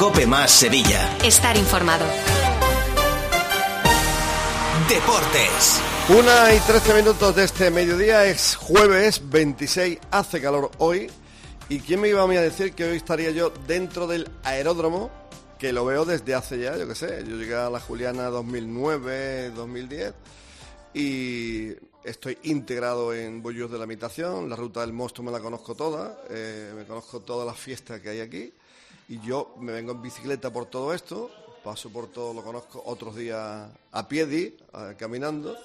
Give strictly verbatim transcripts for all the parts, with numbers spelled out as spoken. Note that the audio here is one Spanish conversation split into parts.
COPE más Sevilla. Estar informado. Deportes. Una y trece minutos de este mediodía, es jueves veintiséis, hace calor hoy. ¿Y quién me iba a mí a decir que hoy estaría yo dentro del aeródromo? Que lo veo desde hace ya, yo qué sé, yo llegué a la Juliana dos mil nueve, dos mil diez y estoy integrado en Bollos de la Imitación. La ruta del Mosto me la conozco toda, eh, me conozco todas las fiestas que hay aquí y yo me vengo en bicicleta por todo esto, paso por todo, lo conozco otros días a pie, di, a, caminando,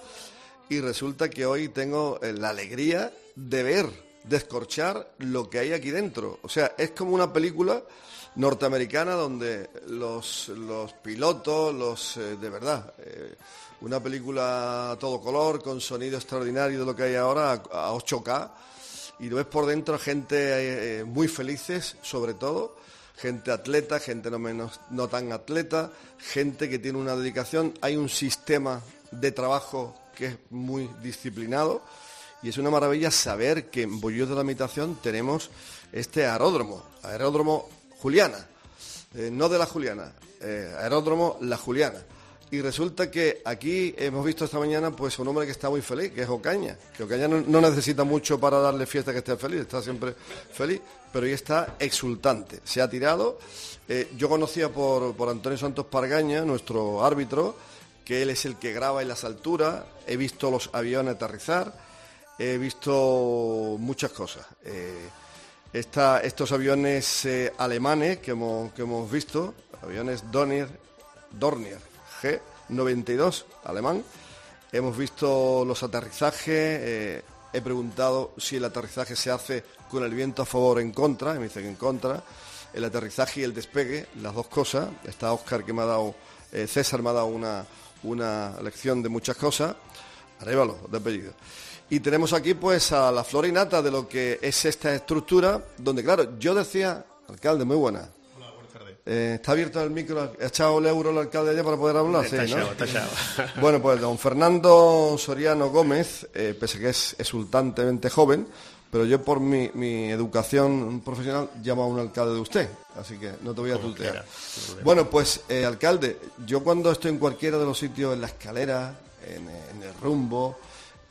y resulta que hoy tengo eh, la alegría de ver, de escorchar lo que hay aquí dentro. O sea, es como una película norteamericana donde los, los pilotos, los eh, de verdad, eh, una película a todo color, con sonido extraordinario de lo que hay ahora, a, a ocho K, y lo ves por dentro gente eh, muy felices, sobre todo, gente atleta, gente no, menos, no tan atleta, gente que tiene una dedicación. Hay un sistema de trabajo que es muy disciplinado, y es una maravilla saber que en Bollos de la Imitación tenemos este aeródromo, aeródromo Juliana, eh, no de la Juliana, eh, aeródromo La Juliana. Y resulta que aquí hemos visto esta mañana pues un hombre que está muy feliz, que es Ocaña, que Ocaña no, no necesita mucho para darle fiesta que esté feliz, está siempre feliz, pero hoy está exultante, se ha tirado. Eh, yo conocía por, por Antonio Santos Pargaña, nuestro árbitro, que él es el que graba en las alturas, he visto los aviones aterrizar, he visto muchas cosas. Eh, Esta, estos aviones eh, alemanes que hemos, que hemos visto, aviones Dornier, Dornier G noventa y dos, alemán, hemos visto los aterrizajes, eh, he preguntado si el aterrizaje se hace con el viento a favor o en contra, y me dicen en contra, el aterrizaje y el despegue, las dos cosas. Está Óscar que me ha dado, eh, César me ha dado una, una lección de muchas cosas, Arévalo, de apellido. Y tenemos aquí pues a la flor y nata de lo que es esta estructura, donde claro, yo decía, alcalde, muy buena. Hola, buenas tardes. Eh, ¿Está abierto el micro? ¿Ha echado el euro el alcalde allá para poder hablar? Está sí, echado, ¿no? está echado. Bueno, pues don Fernando Soriano Gómez, eh, pese a que es exultantemente joven, pero yo por mi, mi educación profesional llamo a un alcalde de usted, así que no te voy a tutear. Bueno, pues eh, alcalde, yo cuando estoy en cualquiera de los sitios, en la escalera, en, en el rumbo,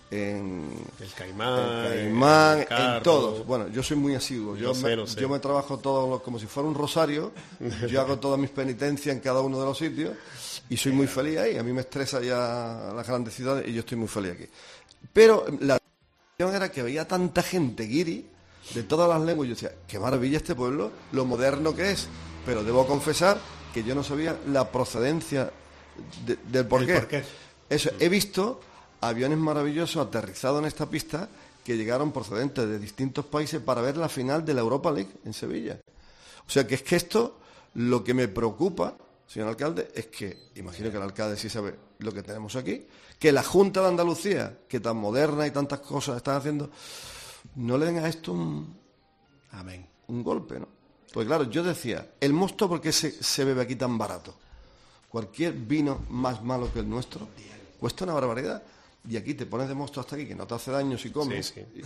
en el Caimán, el Caimán, el carro. En todos. Bueno, yo soy muy asiduo. Yo, Lo sé, me, lo sé. yo me trabajo todo lo- como si fuera un rosario. Yo hago todas mis penitencias en cada uno de los sitios y soy muy feliz ahí. A mí me estresa ya las grandes ciudades y yo estoy muy feliz aquí. Pero la cuestión era que veía tanta gente guiri de todas las lenguas y yo decía, qué maravilla este pueblo, lo moderno que es. Pero debo confesar que yo no sabía la procedencia de- del porqué. El porqué. Eso, he visto aviones maravillosos aterrizados en esta pista que llegaron procedentes de distintos países para ver la final de la Europa League en Sevilla. O sea que es que esto, lo que me preocupa, señor alcalde, es que, imagino que el alcalde sí sabe lo que tenemos aquí, que la Junta de Andalucía, que tan moderna y tantas cosas están haciendo, no le den a esto un, Amén. un golpe, ¿no? Pues claro, yo decía, el mosto, ¿por qué se, se bebe aquí tan barato? Cualquier vino más malo que el nuestro cuesta una barbaridad. Y aquí te pones de mosto hasta aquí, que no te hace daño si comes. Sí, sí.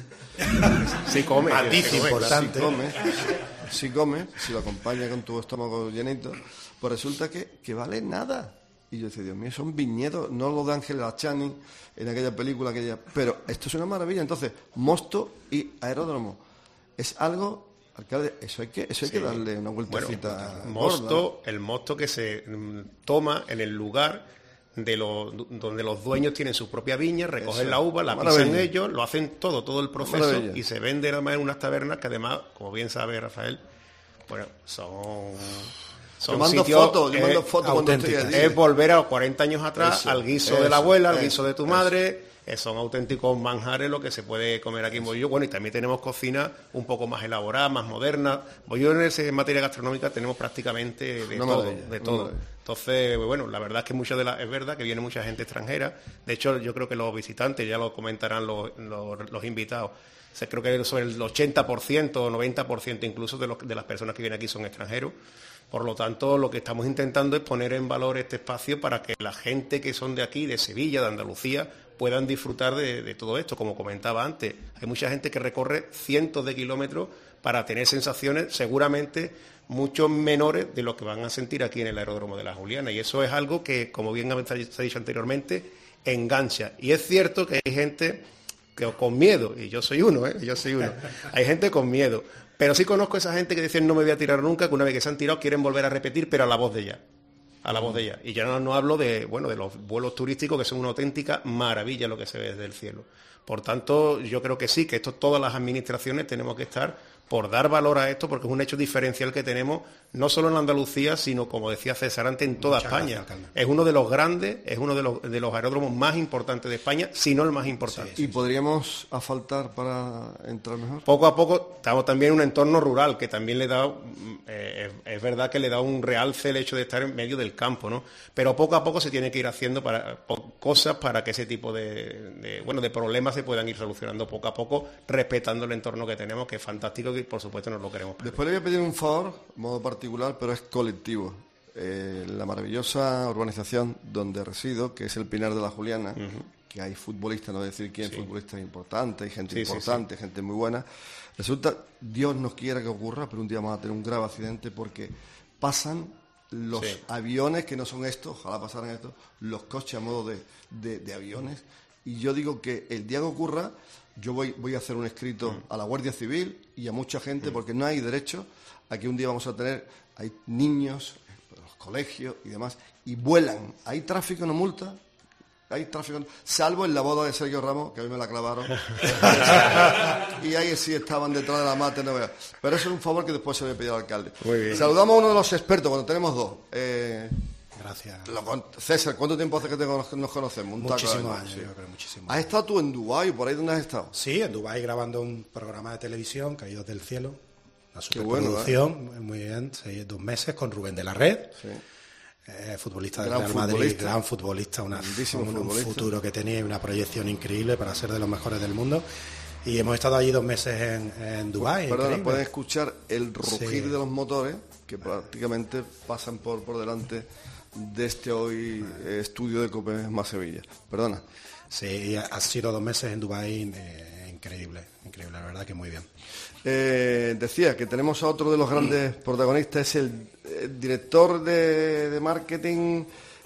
Sí come. Matiz sí come, importante. Si comes, si comes, si lo acompañas con tu estómago llenito, pues resulta que, que vale nada. Y yo decía, Dios mío, son viñedos, no los de Ángela Channing en aquella película, aquella, pero esto es una maravilla. Entonces, mosto y aeródromo es algo, alcalde, eso hay que, eso hay Sí. que darle una vueltecita. Bueno, mosto, gorda. el mosto que se mm, toma en el lugar de los donde los dueños tienen su propia viña, recogen Eso. la uva, la Maravilla. pisan ellos, lo hacen todo, todo el proceso Maravilla. y se vende además en unas tabernas que además, como bien sabe Rafael, bueno, son son Yo mando sitios, fotos, yo eh, mando fotos cuando estoy auténticas. allí. Es volver a cuarenta años atrás, Eso, al guiso eso, de la abuela, al eso, guiso de tu eso. madre. Eh, son auténticos manjares lo que se puede comer aquí en Bolló. Bueno, y también tenemos cocina un poco más elaborada, más moderna. Bolló en, ese, en materia gastronómica tenemos prácticamente de Una todo, maravilla, de una todo. maravilla. Entonces, bueno, la verdad es que mucha de la, es verdad que viene mucha gente extranjera. De hecho, yo creo que los visitantes, ya lo comentarán los, los, los invitados, o sea, creo que sobre el ochenta por ciento o noventa por ciento incluso de, los, de las personas que vienen aquí son extranjeros. Por lo tanto, lo que estamos intentando es poner en valor este espacio para que la gente que son de aquí, de Sevilla, de Andalucía, puedan disfrutar de, de todo esto. Como comentaba antes, hay mucha gente que recorre cientos de kilómetros para tener sensaciones seguramente mucho menores de lo que van a sentir aquí en el aeródromo de la Juliana, y eso es algo que, como bien se ha dicho anteriormente, engancha. Y es cierto que hay gente que con miedo, y yo soy uno, ¿eh? yo soy uno, hay gente con miedo, pero sí conozco a esa gente que dicen no me voy a tirar nunca, que una vez que se han tirado quieren volver a repetir, pero a la voz de ella. A la voz de ella. Y ya no, no hablo de, bueno, de los vuelos turísticos, que son una auténtica maravilla lo que se ve desde el cielo. Por tanto, yo creo que sí, que esto todas las administraciones tenemos que estar por dar valor a esto, porque es un hecho diferencial que tenemos, no solo en Andalucía, sino, como decía César antes, en toda Muchas España. Gracias, es uno de los grandes, es uno de los, de los aeródromos más importantes de España, si no el más importante. Sí, ¿y podríamos asfaltar para entrar mejor? Poco a poco, estamos también en un entorno rural, que también le da, eh, es, es verdad que le da un realce el hecho de estar en medio del campo, ¿no? Pero poco a poco se tiene que ir haciendo para, por, cosas para que ese tipo de, de, bueno, de problemas se puedan ir solucionando poco a poco, respetando el entorno que tenemos, que es fantástico, y por supuesto nos lo queremos. Después le voy a pedir un favor, de modo particular, pero es colectivo. Eh, la maravillosa urbanización donde resido, que es el Pinar de la Juliana, uh-huh. que hay futbolistas, no voy a decir quién, sí. futbolistas importantes, hay gente sí, importante, sí, sí. gente muy buena. Resulta, Dios nos quiera que ocurra, pero un día vamos a tener un grave accidente porque pasan los sí. aviones, que no son estos, ojalá pasaran estos, los coches a modo de, de, de aviones. Y yo digo que el día que ocurra, yo voy, voy a hacer un escrito mm. a la Guardia Civil y a mucha gente, mm. porque no hay derecho a que un día vamos a tener, hay niños, los colegios y demás, y vuelan. Hay tráfico, no multa, hay tráfico, salvo en la boda de Sergio Ramos, que a mí me la clavaron, y ahí sí estaban detrás de la mata, no veas. Pero eso es un favor que después se le voy a pedir al alcalde. Muy bien. Saludamos a uno de los expertos, cuando tenemos dos. Eh, Gracias. Lo, César, ¿cuánto tiempo hace que te, nos conocemos? Un muchísimos años, sí. yo creo, muchísimos ¿Has estado tú en Dubái? ¿Por ahí dónde has estado? Sí, en Dubái grabando un programa de televisión, Caídos del Cielo. Una superproducción, bueno, ¿eh? muy bien, seis, dos meses con Rubén de la Red, sí. eh, futbolista del Real Madrid, gran futbolista, una, un, futbolista. un futuro que tenía y una proyección increíble para ser de los mejores del mundo. Y hemos estado allí dos meses en, en Dubái. Perdón, pueden escuchar el rugir sí. de los motores que prácticamente pasan por, por delante de este hoy eh, estudio de Cope más Sevilla. Perdona. Sí, ha sido dos meses en Dubái eh, increíble, increíble, la verdad que muy bien. Eh, decía que tenemos a otro de los grandes protagonistas, es el, el director de, de marketing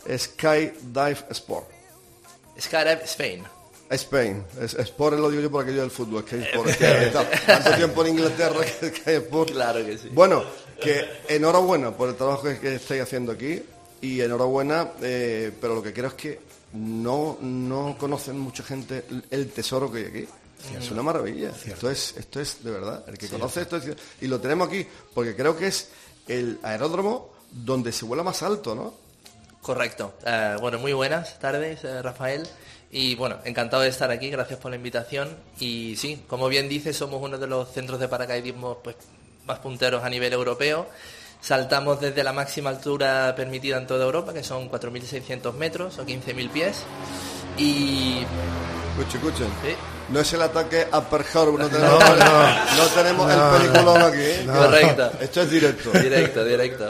Skydive Sport. Skydive Spain. Spain, es, Sport lo digo yo por aquello del fútbol, Sky Sport, es que está tanto tiempo en Inglaterra que Sky Sport. Claro que sí. Bueno, que enhorabuena por el trabajo que, que estáis haciendo aquí y enhorabuena, eh, pero lo que creo es que no, no conocen mucha gente el tesoro que hay aquí. Cierto. Es una maravilla. Esto es, esto es de verdad. El que Cierto. conoce esto es, y lo tenemos aquí porque creo que es el aeródromo donde se vuela más alto, ¿no? Correcto. Uh, bueno, muy buenas tardes, uh, Rafael. Y bueno, encantado de estar aquí, gracias por la invitación. Y sí, como bien dices, somos uno de los centros de paracaidismo pues, más punteros a nivel europeo. Saltamos desde la máxima altura permitida en toda Europa, que son cuatro mil seiscientos metros o quince mil pies. Y... Escuchen, escuchen. ¿Sí? No es el ataque a Pearl Harbor, no tenemos, no, no, no tenemos no, el peliculón aquí. ¿eh? No. Correcto. Esto es directo. Directo, directo.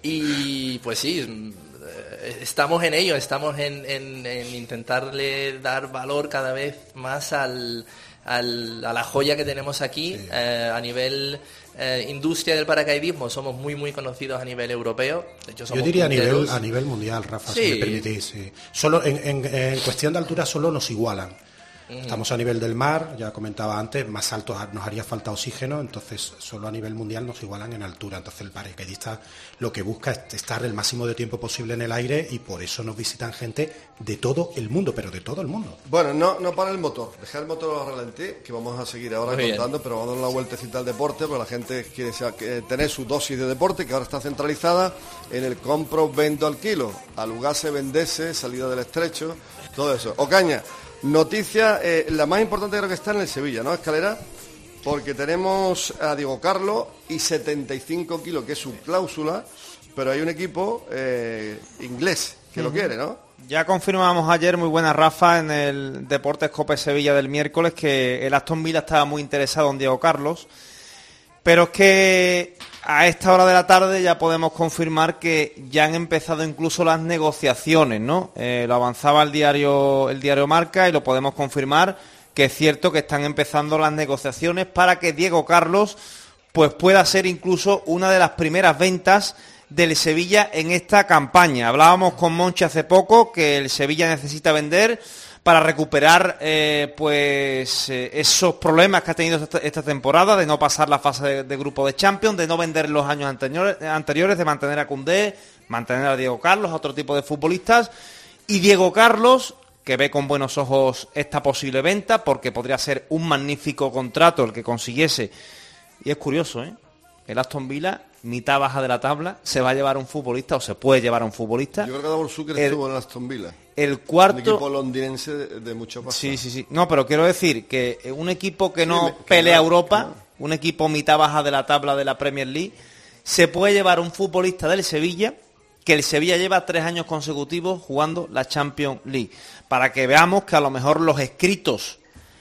Y pues sí, estamos en ello, estamos en, en, en intentarle dar valor cada vez más al, al, a la joya que tenemos aquí. Sí. Eh, a nivel eh, industria del paracaidismo somos muy muy conocidos a nivel europeo. De hecho, somos Yo diría a nivel, punteros. a nivel mundial, Rafa, sí. si me permitís. Sí. Solo en, en, en cuestión de altura solo nos igualan. Estamos a nivel del mar, ya comentaba antes, más alto nos haría falta oxígeno, entonces solo a nivel mundial nos igualan en altura. Entonces el paracaidista lo que busca es estar el máximo de tiempo posible en el aire y por eso nos visitan gente de todo el mundo, pero de todo el mundo. Bueno, no, no para el motor, dejar el motor a ralentí, que vamos a seguir ahora Muy contando, bien. pero vamos a dar una vueltecita al deporte, porque la gente quiere tener su dosis de deporte, que ahora está centralizada en el compro, vendo, alquilo, alugase, vendese, salida del estrecho, todo eso. Ocaña. Noticia, eh, la más importante creo que está en el Sevilla, ¿no, Escalera? Porque tenemos a Diego Carlos y setenta y cinco kilos, que es su cláusula, pero hay un equipo eh, inglés que uh-huh. lo quiere, ¿no? Ya confirmamos ayer, muy buena Rafa, en el Deportes Cope Sevilla del miércoles, que el Aston Villa estaba muy interesado en Diego Carlos. Pero es que a esta hora de la tarde ya podemos confirmar que ya han empezado incluso las negociaciones, ¿no? Eh, lo avanzaba el diario, el diario Marca y lo podemos confirmar que es cierto que están empezando las negociaciones para que Diego Carlos pues pueda ser incluso una de las primeras ventas del Sevilla en esta campaña. Hablábamos con Monchi hace poco que el Sevilla necesita vender para recuperar eh, pues eh, esos problemas que ha tenido esta, esta temporada, de no pasar la fase de, de grupo de Champions, de no vender los años anteriores, anteriores, de mantener a Koundé, mantener a Diego Carlos, a otro tipo de futbolistas. Y Diego Carlos, que ve con buenos ojos esta posible venta, porque podría ser un magnífico contrato el que consiguiese. Y es curioso, ¿eh? El Aston Villa, mitad baja de la tabla, se va a llevar a un futbolista, o se puede llevar a un futbolista. Yo creo que Davor Zucker estuvo en el Aston Villa. El cuarto... Un equipo londinense de, de mucho pasado. Sí, sí, sí. No, pero quiero decir que un equipo que sí, no me, que pelea no, Europa, no. un equipo mitad baja de la tabla de la Premier League, se puede llevar a un futbolista del Sevilla, que el Sevilla lleva tres años consecutivos jugando la Champions League. Para que veamos que a lo mejor los escritos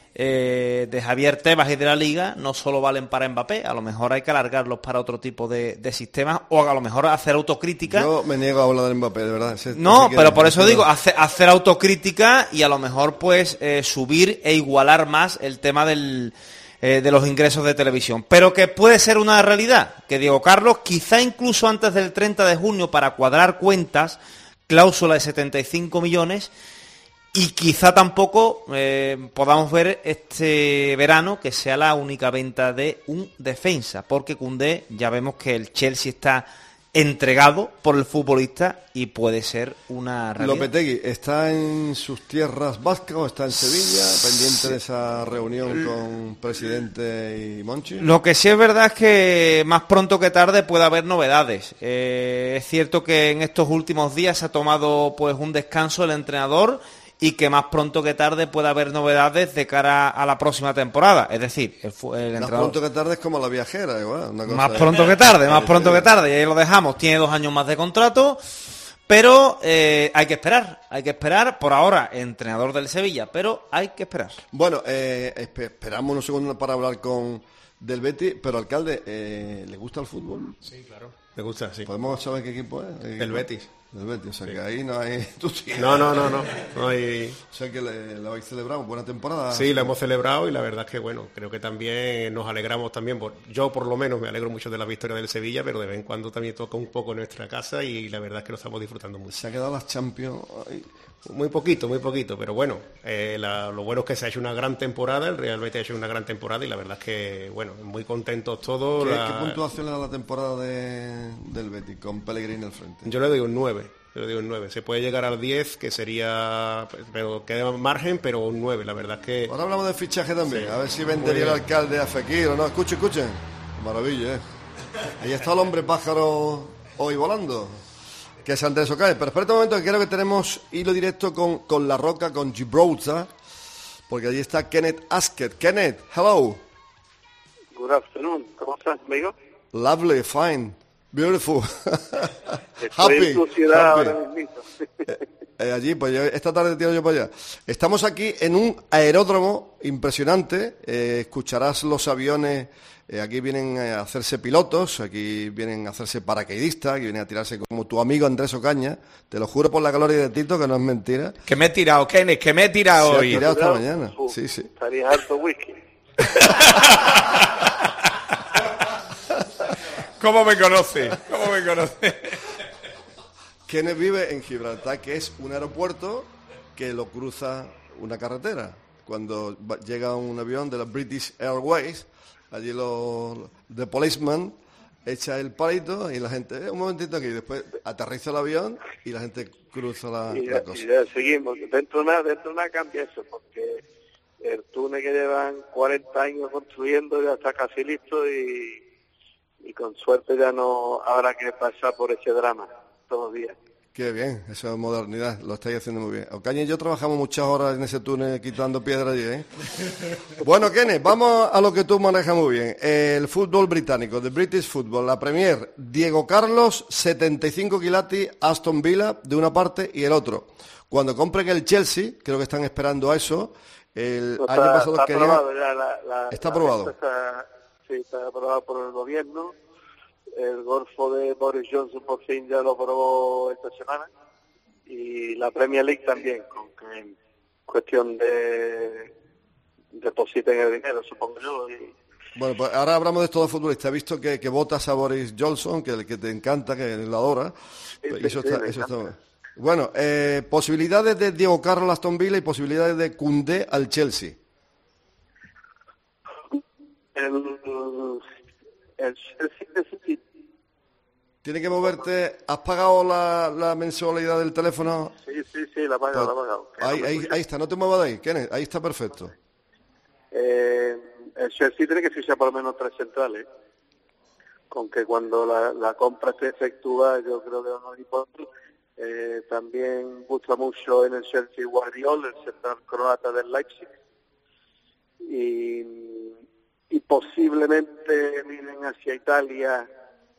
eh, de Javier Tebas y de la Liga no solo valen para Mbappé, a lo mejor hay que alargarlos para otro tipo de, de sistemas, o a lo mejor hacer autocrítica. Yo me niego a hablar de Mbappé, de verdad. Ese, no, ese pero que, por eso digo, no. hacer, hacer autocrítica y a lo mejor pues eh, subir e igualar más el tema del... Eh, de los ingresos de televisión, pero que puede ser una realidad, que Diego Carlos, quizá incluso antes del treinta de junio, para cuadrar cuentas, cláusula de setenta y cinco millones, y quizá tampoco eh, podamos ver este verano que sea la única venta de un defensa, porque Koundé, ya vemos que el Chelsea está entregado por el futbolista y puede ser una realidad. Lopetegui, ¿está en sus tierras vascas o está en Sevilla, pendiente de esa reunión con presidente y Monchi? Lo que sí es verdad es que más pronto que tarde puede haber novedades. Eh, es cierto que en estos últimos días se ha tomado pues un descanso el entrenador y que más pronto que tarde puede haber novedades de cara a la próxima temporada. Es decir, el, el entrenador... Más pronto que tarde es como la viajera, igual. Una cosa más es... pronto que tarde, más pronto que tarde. Y ahí lo dejamos. Tiene dos años más de contrato, pero eh, hay que esperar. Hay que esperar. Por ahora, entrenador del Sevilla, pero hay que esperar. Bueno, eh, esperamos unos segundos para hablar con del Betis, pero alcalde, eh, ¿le gusta el fútbol? Sí, claro. Me gusta, sí. ¿Podemos saber qué equipo es? ¿Qué El equipo? Betis. Del Betis, o sea sí. Que ahí no hay... ¿Tú sí? No, no, no, no. no hay... O sea que le, lo habéis celebrado, buena temporada. Sí, lo hemos celebrado y la verdad es que, bueno, creo que también nos alegramos también. Por... Yo, por lo menos, me alegro mucho de la victoria del Sevilla, pero de vez en cuando también toca un poco nuestra casa y la verdad es que lo estamos disfrutando mucho. Se ha quedado las Champions... Ay. Muy poquito, muy poquito, pero bueno, eh, la, lo bueno es que se ha hecho una gran temporada, el Real Betis ha hecho una gran temporada y la verdad es que, bueno, muy contentos todos. ¿Qué, la... ¿qué puntuación le da la temporada de, del Betis con Pellegrini al frente? Yo le doy un nueve. Yo le digo un nueve. Se puede llegar al diez, que sería... Pero queda margen, pero un nueve. La verdad es que... Ahora hablamos de fichaje también. Sí. A ver si vendería el alcalde a Fekir o no. Escuchen, escuchen. Maravilla, ¿eh? Ahí está el hombre pájaro hoy volando, que es Andrés Ocae. Pero espera un momento, que creo que tenemos hilo directo con, con La Roca, con Gibraltar, porque allí está Kenneth Askett. Kenneth, hello. Good afternoon. ¿Cómo estás, amigo? Lovely, fine. Beautiful. Estoy Happy, en tu ciudad happy. ahora mismo. eh, eh, allí, pues yo, esta tarde tiro yo para allá. Estamos aquí en un aeródromo impresionante. Eh, escucharás los aviones. Eh, aquí vienen a hacerse pilotos, aquí vienen a hacerse paracaidistas, aquí vienen a tirarse como tu amigo Andrés Ocaña. Te lo juro por la gloria de Tito que no es mentira. Que me he tirado, Kenneth, que me he tirado Se ha hoy. tirado esta Cuidado, mañana. uh, Sí, sí. Estarías harto whisky. ¿Cómo me conoce? ¿Cómo me conoce? Kenneth vive en Gibraltar, que es un aeropuerto que lo cruza una carretera. Cuando va, llega un avión de la British Airways, allí los de policeman echa el palito y la gente, eh, un momentito aquí, después aterriza el avión y la gente cruza la, y, ya, la cosa. y ya seguimos. Dentro de una, dentro de una cambia eso, porque el túnel que llevan cuarenta años construyendo ya está casi listo y, y con suerte ya no habrá que pasar por ese drama todos los días. Qué bien, eso es modernidad, lo estáis haciendo muy bien. Ocaña y yo trabajamos muchas horas en ese túnel quitando piedras allí, ¿eh? Bueno, Kenneth, vamos a lo que tú manejas muy bien. El fútbol británico, the British Football, la Premier, Diego Carlos, setenta y cinco quilates, Aston Villa, de una parte y el otro. Cuando compren el Chelsea, creo que están esperando a eso, el Está, año pasado está querían... aprobado ya la, la, Está la aprobado. Está, sí, está aprobado por el gobierno. El golfo de Boris Johnson por fin ya lo aprobó esta semana. Y la Premier League también, con que en cuestión de depositen el dinero, supongo yo. Y... Bueno, pues ahora hablamos de estos dos futbolistas. He visto que, que votas a Boris Johnson, que, que te encanta, que lo adora. Sí, Pues sí, eso sí, está, me eso encanta. está... Bueno, eh, posibilidades de Diego Carlos Aston Villa y posibilidades de Koundé al Chelsea. El, el Chelsea necesita... Tiene que moverte. ¿Has pagado la, la mensualidad del teléfono? Sí, sí, sí, la ha pagado, la ha pagado. Que Ahí, no me ahí, escucha. ahí está, no te muevas de ahí, Kenneth, ahí está perfecto. Eh, el Chelsea tiene que fichar por lo menos tres centrales. Con que cuando la, la compra esté efectuada, yo creo que van a venir por otro. Eh, también gusta mucho en el Chelsea Guardiola, el central croata del Leipzig. Y, y posiblemente miren hacia Italia.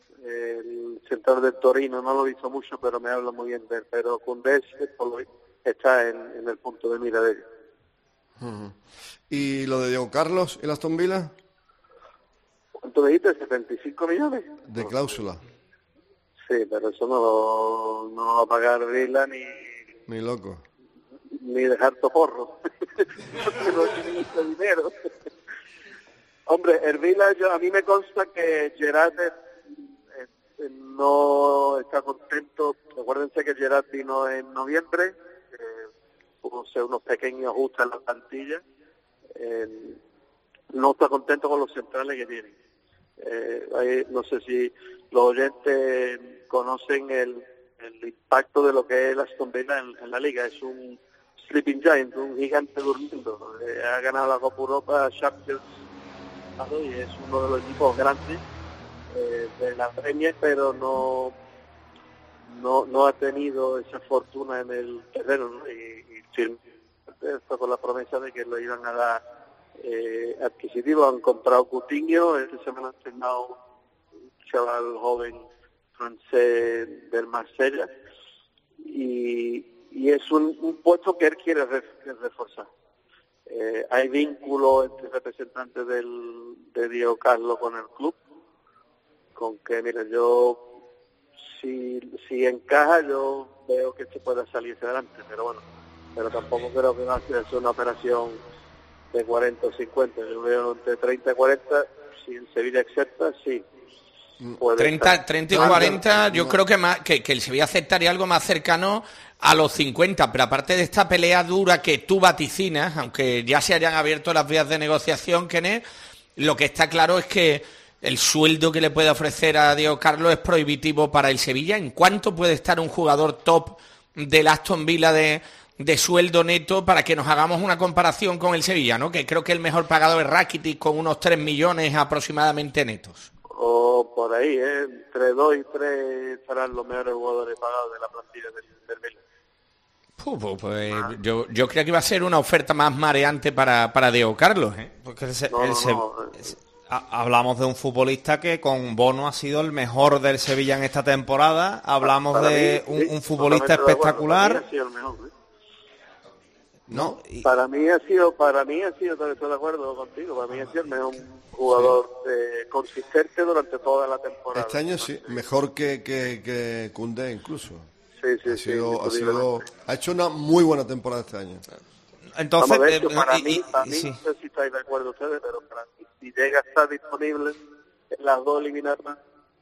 El central del Torino, no lo he visto mucho, pero me habla muy bien de él. Pero Koundé está en, en el punto de mira de ellos. Uh-huh. ¿Y lo de Diego Carlos y el Aston Villa? ¿Cuánto dijiste? ¿setenta y cinco millones? De cláusula. Sí, pero eso no lo, no lo va a pagar Vila ni, Ni loco. ni dejar toporro. No tiene mucho dinero. Hombre, el Vila, yo, a mí me consta que Gerard es, es, no está contento. Acuérdense que Gerard vino en noviembre, eh, hubo unos pequeños ajustes en la plantilla. Eh, no está contento con los centrales que tienen. Eh, hay, no sé si los oyentes conocen el, el impacto de lo que es el Aston Villa en, en la liga. Es un sleeping giant, un gigante durmiendo. Eh, ha ganado la Copa Europa, Champions, y es uno de los equipos grandes eh, de la Premier, pero no, no no ha tenido esa fortuna en el terreno, ¿no? Y, y firmó esto con la promesa de que lo iban a dar eh, adquisitivo. Han comprado Coutinho, esta semana han firmado un chaval joven francés del Marsella, y, y es un, un puesto que él quiere reforzar. Eh, hay vínculo entre representantes del, de Diego Carlos con el club, con que, mira, yo, si, si encaja, yo veo que esto puede salirse adelante, pero bueno, pero tampoco creo que va a ser una operación de cuarenta o cincuenta, yo veo entre treinta y cuarenta, si en Sevilla acepta, sí. treinta, treinta y cuarenta, yo creo que, más, que, que el Sevilla aceptaría algo más cercano a los cincuenta, pero aparte de esta pelea dura que tú vaticinas, aunque ya se hayan abierto las vías de negociación, Kenneth, lo que está claro es que el sueldo que le puede ofrecer a Diego Carlos es prohibitivo para el Sevilla. ¿En cuánto puede estar un jugador top del Aston Villa de, de sueldo neto para que nos hagamos una comparación con el Sevilla, ¿no? Que creo que el mejor pagado es Rakitic con unos tres millones aproximadamente netos. O por ahí, ¿eh? Entre dos y tres estarán los mejores jugadores pagados de la plantilla del, del Villa. Pues, pues ah. yo, yo creo que iba a ser una oferta más mareante para, para Diego Carlos, ¿eh? Porque el, Se- no, el Se- no, no. ha- hablamos de un futbolista que con Bono ha sido el mejor del Sevilla en esta temporada. Hablamos para de mí, un, sí, un futbolista totalmente de acuerdo. espectacular. Para mí ha sido el mejor, ¿eh? ¿No? Y- Para mí ha sido, para mí ha sido, estoy de acuerdo contigo, para mí ha sido el mejor jugador eh, consistente durante toda la temporada. Este año sí, mejor que, que, que Koundé incluso. Sí, sí, ha, sí, sido, ha, sido, indiscutiblemente. ha hecho una muy buena temporada este año. Entonces, Vamos a ver, eh, que para y- mí, y- para mí sí. no sé si estáis de acuerdo ustedes, pero para mí, si llega a estar disponible en las dos eliminatorias,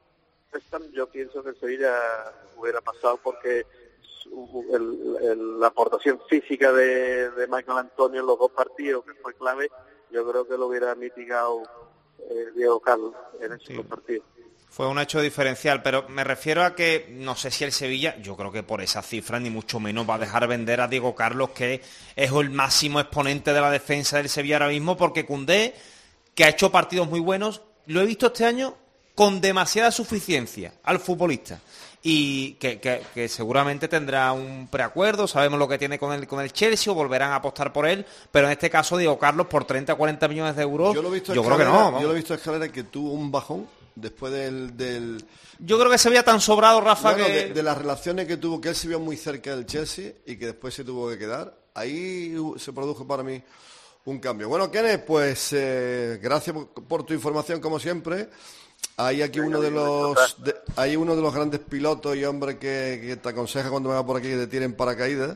yo pienso que Sevilla hubiera pasado porque su- el- el- la aportación física de, de Michael Antonio en los dos partidos, que fue clave, yo creo que lo hubiera mitigado eh, Diego Carlos en esos Sí. dos partidos. Fue un hecho diferencial, pero me refiero a que no sé si el Sevilla, yo creo que por esa cifra ni mucho menos va a dejar vender a Diego Carlos, que es el máximo exponente de la defensa del Sevilla ahora mismo, porque Koundé, que ha hecho partidos muy buenos, lo he visto este año con demasiada suficiencia al futbolista. Y que, que, que seguramente tendrá un preacuerdo, sabemos lo que tiene con el, con el Chelsea, o volverán a apostar por él, pero en este caso Diego Carlos por treinta a cuarenta millones de euros, Yo lo he visto yo creo que no. Escalera- vamos. Yo lo he visto a Escalera que tuvo un bajón después del... del Yo creo que se veía tan sobrado, Rafa, no, no, que... de, de las relaciones que tuvo, que él se vio muy cerca del Chelsea y que después se tuvo que quedar. Ahí uh, se produjo para mí un cambio. Bueno, Kenneth, pues eh, gracias por, por tu información como siempre. Hay aquí uno de los de, hay uno de los grandes pilotos y hombres que, que te aconseja cuando me va por aquí que te tiren paracaídas.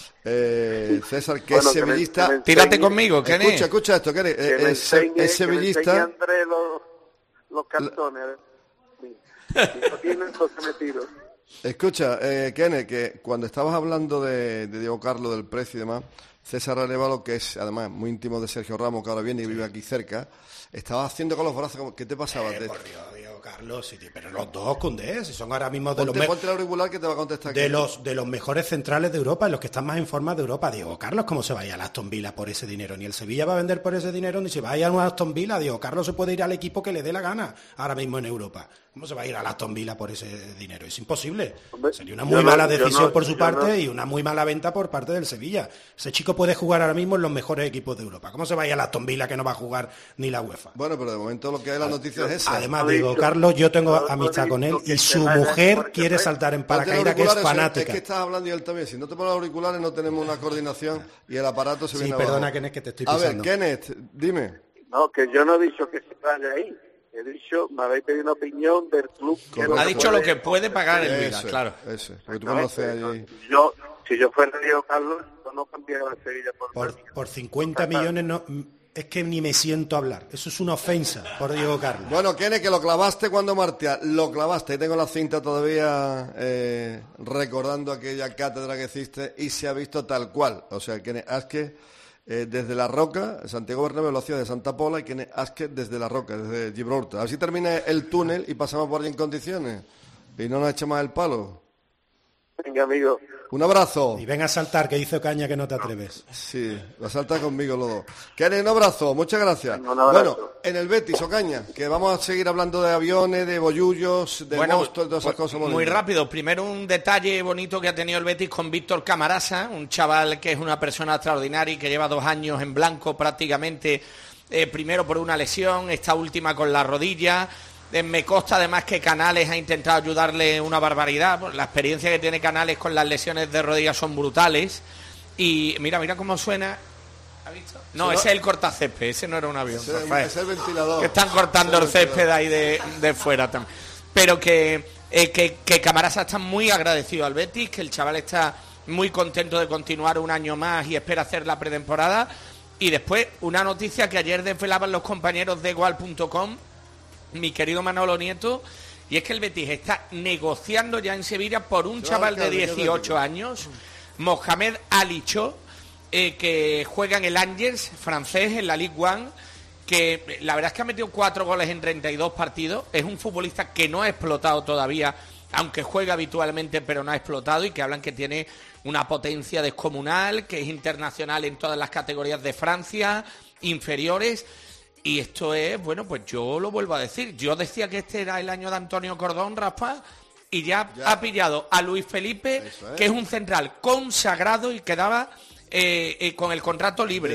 Eh, César, que bueno, es sevillista. Que me, que me Tírate conmigo, Kenneth. Escucha, escucha esto, Kenneth. Que es, enseñe, es sevillista. Que me André los, los cartones. La... Si no tienen, entonces me tiro. Escucha, eh, Kenneth, que cuando estabas hablando de, de Diego Carlos, del precio y demás, César Arévalo, que es además muy íntimo de Sergio Ramos, que ahora viene y vive aquí cerca, estaba haciendo con los brazos como... ¿Qué te pasaba? Eh, por Dios, Diego Carlos, sí, pero los dos, Koundé, si son ahora mismo de ponte, los... Me... Ponte el auricular que te va a contestar. De los, de los mejores centrales de Europa, y los que están más en forma de Europa. Diego Carlos, ¿cómo se va a ir a Aston Villa por ese dinero? Ni el Sevilla va a vender por ese dinero, ni se va a ir a un Aston Villa. Diego Carlos se puede ir al equipo que le dé la gana ahora mismo en Europa. ¿Cómo se va a ir a Aston Villa por ese dinero? Es imposible. Hombre, Sería una muy mala no, decisión no, por su parte no. y una muy mala venta por parte del Sevilla. Ese chico puede jugar ahora mismo en los mejores equipos de Europa. ¿Cómo se va a ir a Aston Villa que no va a jugar ni la UEFA? Bueno, pero de momento lo que hay en las noticias es esa. Además, Diego Carlos, yo tengo amistad con él y su mujer quiere saltar en paracaídas, que es fanática. Es que estás hablando y él también. Si no te pones auriculares no tenemos una coordinación y el aparato se sí, viene perdona, abajo. Kenneth, que te estoy pisando. A ver, Kenneth, dime. No, que yo no he dicho que se vaya ahí. He dicho, me habéis pedido una opinión del club. Que ha dicho puede, lo que puede pagar el Vila, claro. Eso, porque tú conoces allí. Yo, si yo fuera Diego Carlos, yo no cambiaría la Sevilla por Por, por cincuenta millones no... Es que ni me siento a hablar. Eso es una ofensa por Diego Carlos. Bueno, Kenneth, que lo clavaste cuando Martia, lo clavaste. Y tengo la cinta todavía eh, recordando aquella cátedra que hiciste y se ha visto tal cual. O sea, Kenneth Asque eh, desde La Roca, Santiago Bernabéu lo hacía de Santa Pola y Kenneth Asque desde La Roca, desde Gibraltar. Así termina el túnel y pasamos por allí en condiciones. Y no nos echamos el palo. Venga, amigo. Un abrazo. Y ven a saltar, que dice Ocaña que no te atreves. Sí, a saltar conmigo los dos. Kenneth, un abrazo, muchas gracias. Un abrazo. Bueno, en el Betis, Ocaña, que vamos a seguir hablando de aviones, de bollullos, de bueno, monstruos, de todas esas cosas bonitas. Muy rápido, primero un detalle bonito que ha tenido el Betis con Víctor Camarasa, un chaval que es una persona extraordinaria y que lleva dos años en blanco prácticamente, eh, primero por una lesión, esta última con la rodilla. Me consta además que Canales ha intentado ayudarle una barbaridad. La experiencia que tiene Canales con las lesiones de rodillas son brutales. Y mira, mira cómo suena. ¿Ha visto? No, ese es el cortacésped, ese no era un avión. Ese, ese es el ventilador. Que están cortando el césped ahí de, de fuera también. Pero que, eh, que, que Camarasa está muy agradecido al Betis, que el chaval está muy contento de continuar un año más y espera hacer la pretemporada. Y después, una noticia que ayer desvelaban los compañeros de Goal punto com, mi querido Manolo Nieto, y es que el Betis está negociando ya en Sevilla por un chaval de dieciocho años, Mohamed Alicho, eh, que juega en el Angers francés, en la Ligue uno, que la verdad es que ha metido cuatro goles en treinta y dos partidos, es un futbolista que no ha explotado todavía, aunque juega habitualmente, pero no ha explotado, y que hablan que tiene una potencia descomunal, que es internacional en todas las categorías de Francia, inferiores. Y esto es, bueno, pues yo lo vuelvo a decir. Yo decía que este era el año de Antonio Cordón, Rafa, y ya, ya. ha pillado a Luis Felipe, es. que es un central consagrado y quedaba eh, eh, con el contrato libre.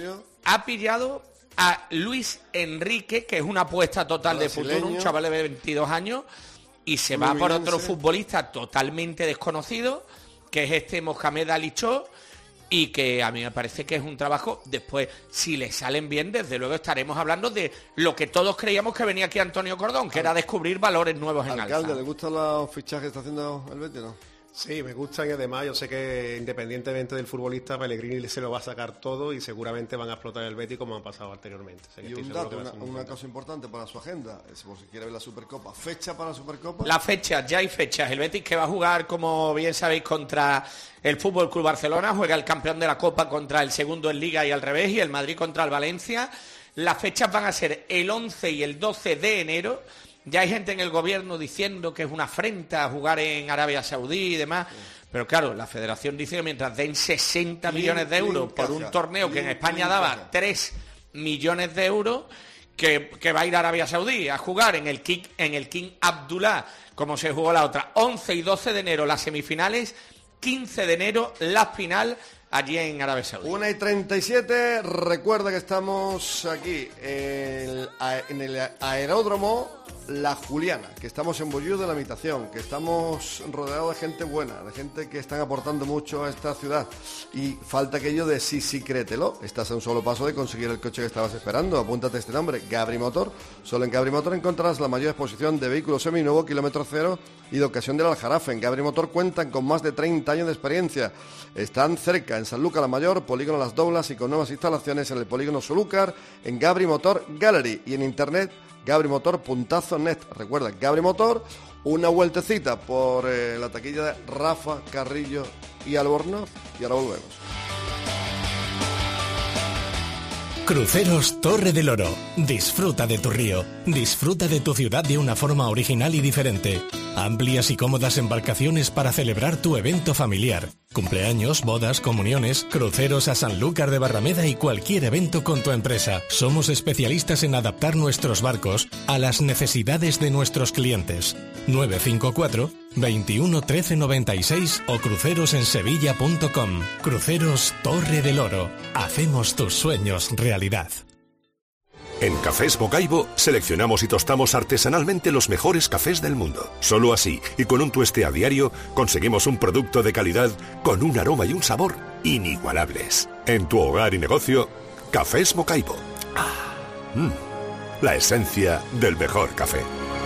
Ha pillado a Luis Enrique, que es una apuesta total brasileño, de futuro, un chaval de veintidós años, y se va por otro futbolista totalmente desconocido, que es este Mohamed Alicho, y que a mí me parece que es un trabajo, después, si le salen bien, desde luego estaremos hablando de lo que todos creíamos que venía aquí Antonio Cordón, que era descubrir valores nuevos en alza. Alcalde, ¿le gustan los fichajes que está haciendo el Betis, no? Sí, me gustan, y además yo sé que independientemente del futbolista, Pellegrini se lo va a sacar todo y seguramente van a explotar el Betis como han pasado anteriormente. O sea, y un dato, una, una cosa importante para su agenda, es por si quiere ver la Supercopa. ¿Fecha para la Supercopa? La fecha, ya hay fechas. El Betis, que va a jugar, como bien sabéis, contra el Fútbol Club Barcelona, juega el campeón de la Copa contra el segundo en Liga y al revés, y el Madrid contra el Valencia. Las fechas van a ser el once y el doce de enero. Ya hay gente en el gobierno diciendo que es una afrenta jugar en Arabia Saudí y demás, sí. Pero claro, la federación dice que mientras den sesenta millones de euros por un torneo que en España daba tres millones de euros, que, que va a ir a Arabia Saudí a jugar en el King, en el King Abdullah, como se jugó la otra. once y doce de enero las semifinales, quince de enero la final allí en Arabia Saudí. una y treinta y siete, recuerda que estamos aquí en el, en el aeródromo La Juliana, que estamos en Bollú de la Habitación, que estamos rodeados de gente buena, de gente que están aportando mucho a esta ciudad. Y falta aquello de sí, sí, créetelo. Estás a un solo paso de conseguir el coche que estabas esperando. Apúntate este nombre, Gabri Motor. Solo en Gabri Motor encontrarás la mayor exposición de vehículos seminuevos, kilómetro cero y de ocasión del Aljarafe. En Gabri Motor cuentan con más de treinta años de experiencia. Están cerca, en Sanlúcar la Mayor, Polígono Las Doblas y con nuevas instalaciones en el Polígono Solúcar, en Gabri Motor Gallery y en internet gabrimotor punto net. Recuerda, Gabri Motor, una vueltecita por eh, la taquilla de Rafa, Carrillo y Albornoz y ahora volvemos. Cruceros Torre del Oro. Disfruta de tu río. Disfruta de tu ciudad de una forma original y diferente. Amplias y cómodas embarcaciones para celebrar tu evento familiar. Cumpleaños, bodas, comuniones, cruceros a Sanlúcar de Barrameda y cualquier evento con tu empresa. Somos especialistas en adaptar nuestros barcos a las necesidades de nuestros clientes. nueve cinco cuatro, veintiuno, trece, noventa y seis o crucerosensevilla punto com. Cruceros Torre del Oro. Hacemos tus sueños realidad. En Cafés Bocaibo seleccionamos y tostamos artesanalmente los mejores cafés del mundo. Solo así, y con un tueste a diario, conseguimos un producto de calidad con un aroma y un sabor inigualables. En tu hogar y negocio, Cafés Bocaibo. Ah, mm, la esencia del mejor café.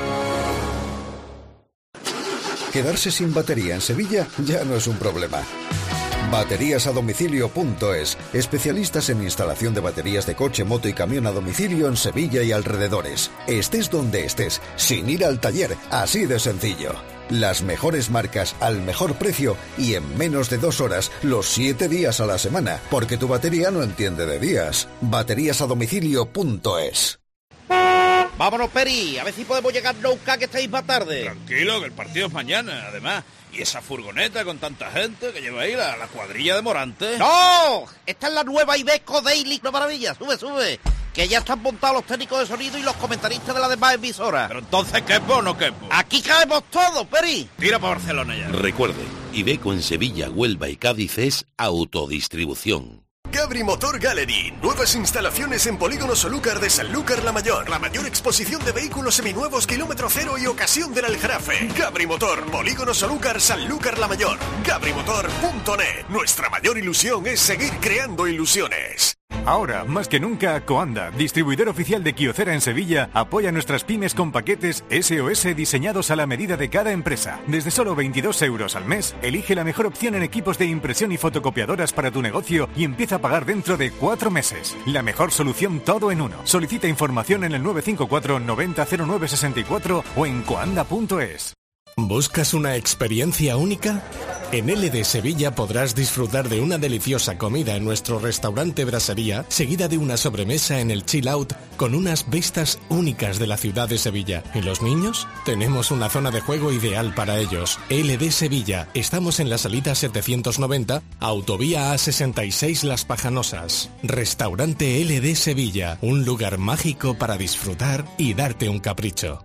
Quedarse sin batería en Sevilla ya no es un problema. Baterías a domicilio punto es, especialistas en instalación de baterías de coche, moto y camión a domicilio en Sevilla y alrededores. Estés donde estés, sin ir al taller, así de sencillo. Las mejores marcas al mejor precio y en menos de dos horas, los siete días a la semana, porque tu batería no entiende de días. Baterías a domicilio punto es. Vámonos, Peri, a ver si podemos llegar nunca, que estáis más tarde. Tranquilo, que el partido es mañana, además. Y esa furgoneta con tanta gente que lleva ahí la, la cuadrilla de Morante. ¡No! Esta es la nueva Iveco Daily, no maravilla, sube, sube. Que ya están montados los técnicos de sonido y los comentaristas de las demás emisoras. Pero entonces, ¿quepo o no quepo? Aquí caemos todos, Peri. Tira para Barcelona ya. Recuerde, Iveco en Sevilla, Huelva y Cádiz es autodistribución. Gabri Motor Gallery. Nuevas instalaciones en Polígono Solúcar de Sanlúcar la Mayor. La mayor exposición de vehículos seminuevos, kilómetro cero y ocasión del Aljarafe. Gabri Motor, Polígono Solúcar, Sanlúcar la Mayor. gabrimotor punto net. Nuestra mayor ilusión es seguir creando ilusiones. Ahora, más que nunca, Coanda, distribuidor oficial de Kyocera en Sevilla, apoya a nuestras pymes con paquetes S O S diseñados a la medida de cada empresa. Desde solo veintidós euros al mes, elige la mejor opción en equipos de impresión y fotocopiadoras para tu negocio y empieza a pagar dentro de cuatro meses. La mejor solución todo en uno. Solicita información en el nueve cinco cuatro, noventa, cero nueve sesenta y cuatro o en coanda punto es. ¿Buscas una experiencia única? En L D Sevilla podrás disfrutar de una deliciosa comida en nuestro restaurante Brasería, seguida de una sobremesa en el Chill Out con unas vistas únicas de la ciudad de Sevilla. ¿Y los niños? Tenemos una zona de juego ideal para ellos. L D Sevilla. Estamos en la salida setecientos noventa, autovía A sesenta y seis Las Pajanosas. Restaurante L D Sevilla. Un lugar mágico para disfrutar y darte un capricho.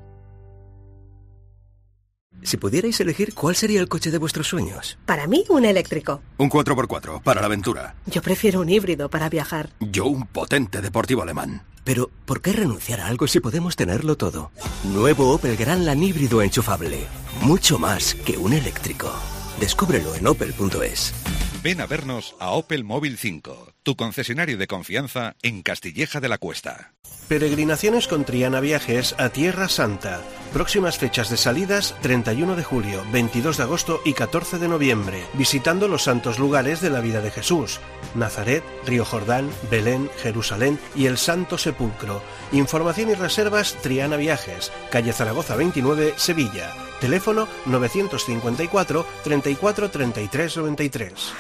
Si pudierais elegir, ¿cuál sería el coche de vuestros sueños? Para mí, un eléctrico. Un cuatro por cuatro, para la aventura. Yo prefiero un híbrido para viajar. Yo un potente deportivo alemán. Pero, ¿por qué renunciar a algo si podemos tenerlo todo? Nuevo Opel Grandland híbrido enchufable. Mucho más que un eléctrico. Descúbrelo en opel punto es. Ven a vernos a Opel Móvil cinco, tu concesionario de confianza en Castilleja de la Cuesta. Peregrinaciones con Triana Viajes a Tierra Santa. Próximas fechas de salidas: treinta y uno de julio, veintidós de agosto y catorce de noviembre. Visitando los santos lugares de la vida de Jesús: Nazaret, Río Jordán, Belén, Jerusalén y el Santo Sepulcro. Información y reservas: Triana Viajes, calle Zaragoza veintinueve, Sevilla. Teléfono novecientos cincuenta y cuatro, treinta y cuatro, treinta y tres, noventa y tres.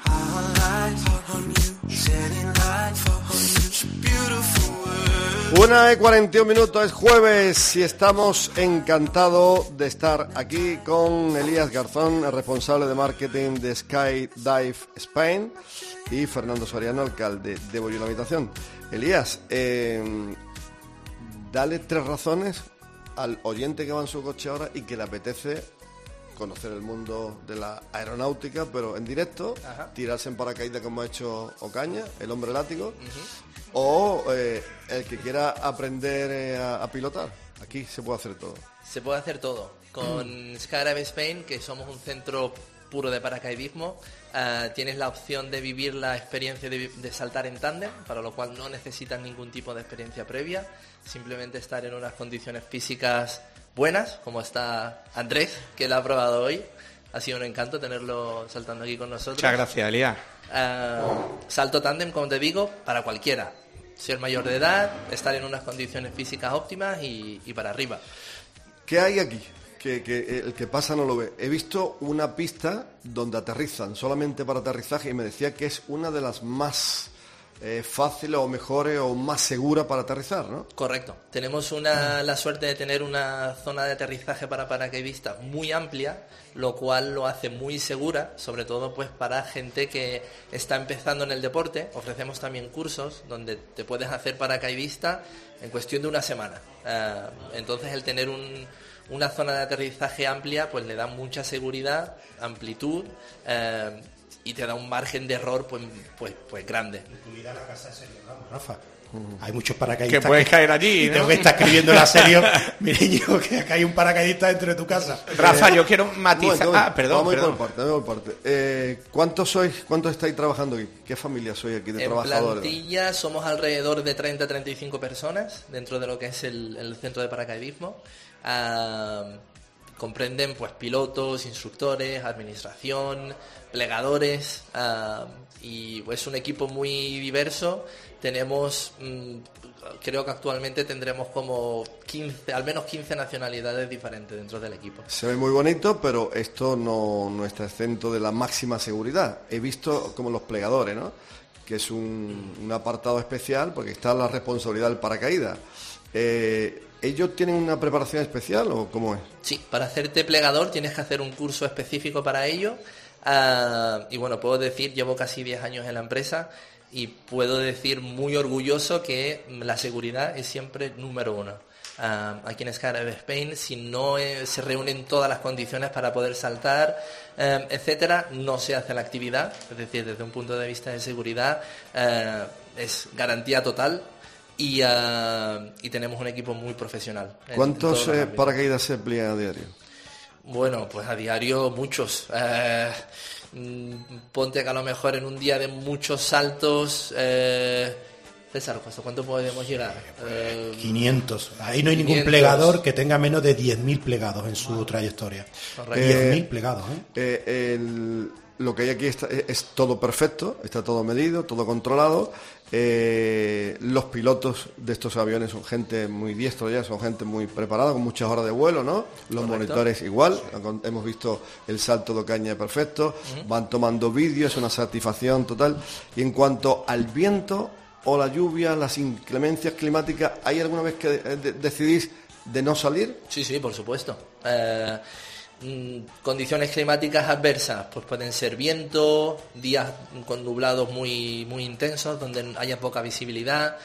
Una y cuarenta y un minutos, es jueves y estamos encantados de estar aquí con Elías Garzón, el responsable de marketing de Skydive Spain, y Fernando Soriano, alcalde de Bollú la Habitación. Elías, eh, dale tres razones al oyente que va en su coche ahora y que le apetece conocer el mundo de la aeronáutica, pero en directo. Ajá. Tirarse en paracaídas como ha hecho Ocaña, el hombre látigo. Uh-huh. o eh, el que quiera aprender eh, a, a pilotar. Aquí se puede hacer todo. Se puede hacer todo. Con Skydive Spain, que somos un centro puro de paracaidismo, uh, tienes la opción de vivir la experiencia de, de saltar en tándem, para lo cual no necesitas ningún tipo de experiencia previa, simplemente estar en unas condiciones físicas buenas, como está Andrés, que lo ha probado hoy. Ha sido un encanto tenerlo saltando aquí con nosotros. Muchas gracias, Elías. Uh, salto tándem, como te digo, para cualquiera. Ser mayor de edad, estar en unas condiciones físicas óptimas y, y para arriba. ¿Qué hay aquí? Que, que el que pasa no lo ve. He visto una pista donde aterrizan solamente para aterrizaje y me decía que es una de las más eh, fáciles o mejores o más seguras para aterrizar, ¿no? Correcto. Tenemos una, la suerte de tener una zona de aterrizaje para paracaidistas muy amplia, lo cual lo hace muy segura, sobre todo pues para gente que está empezando en el deporte. Ofrecemos también cursos donde te puedes hacer paracaidista en cuestión de una semana. Uh, entonces el tener un una zona de aterrizaje amplia pues le da mucha seguridad, amplitud eh, y te da un margen de error pues pues pues grande. Incluida la casa de serio, vamos, Rafa. Uh-huh. Hay muchos paracaidistas que puedes que, caer allí, ¿no? Tengo que estar escribiendo la serie, mi niño, que acá hay un paracaidista dentro de tu casa. Rafa, yo quiero matizar. Bueno, ah, perdón, vamos perdón. Por parte, vamos por parte. Eh, ¿Cuántos sois? ¿Cuántos estáis trabajando aquí? ¿Qué familia sois aquí de en trabajadores? En plantilla somos alrededor de treinta a treinta y cinco personas dentro de lo que es el, el centro de paracaidismo. Uh, comprenden pues pilotos, instructores, administración, plegadores uh, y es pues, un equipo muy diverso. Tenemos, mmm, creo que actualmente tendremos como quince, al menos quince nacionalidades diferentes dentro del equipo. Se ve muy bonito, pero esto no, no está exento de la máxima seguridad. He visto como los plegadores, ¿no? Que es un, un apartado especial porque está la responsabilidad del paracaídas. Eh, ¿Ellos tienen una preparación especial o cómo es? Sí, para hacerte plegador tienes que hacer un curso específico para ello. Uh, y bueno, puedo decir, llevo casi diez años en la empresa y puedo decir muy orgulloso que la seguridad es siempre número uno. Uh, aquí en Skydive Spain, si no eh, se reúnen todas las condiciones para poder saltar, eh, etcétera, no se hace la actividad. Es decir, desde un punto de vista de seguridad eh, es garantía total. Y, uh, y tenemos un equipo muy profesional. ¿Cuántos eh, paracaídas se emplean a diario? Bueno, pues a diario muchos. Eh, ponte que a lo mejor en un día de muchos saltos... Eh, César, ¿cuánto podemos llegar? Eh, quinientos. Ahí no hay ningún quinientos. Plegador que tenga menos de diez mil plegados en su wow. trayectoria. diez mil plegados. ¿eh? Eh, el, lo que hay aquí está, es, es todo perfecto, está todo medido, todo controlado. Eh, los pilotos de estos aviones son gente muy diestro ya, son gente muy preparada, con muchas horas de vuelo, ¿no? Los Correcto. Monitores igual, hemos visto el salto de caña perfecto, uh-huh. van tomando vídeos, es una satisfacción total. Y en cuanto al viento o la lluvia, las inclemencias climáticas, ¿hay alguna vez que de- de- decidís de no salir? Sí, sí, por supuesto. Eh... Condiciones climáticas adversas, pues pueden ser viento, días con nublados muy muy intensos donde haya poca visibilidad,